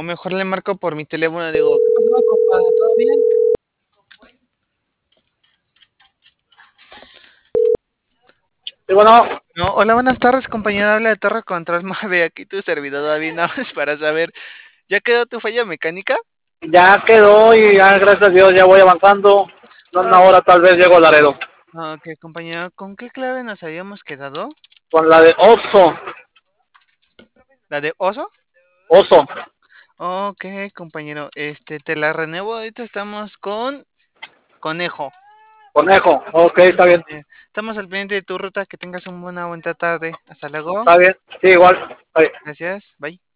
O mejor le marco por mi teléfono, digo, ¿qué pasó, compa? ¿Todo bien? Sí, bueno, No, hola, buenas tardes, compañero. Habla de Torre Control Mave. Aquí tu servidor David, nada más para saber, ¿ya quedó tu falla mecánica? ya quedó y ya, gracias a Dios, ya voy avanzando. En una Ah, hora tal vez llego a Laredo. ok, compañero, ¿con qué clave nos habíamos quedado? Con la de Oso, ¿La de oso? Oso, Ok, compañero, te la renuevo. Ahorita estamos con conejo. Conejo. Ok, Sí, está bien, compañero. Estamos al pendiente de tu ruta. Que tengas una buena tarde. Hasta luego. está bien. Sí, igual. Ahí. Gracias. Bye.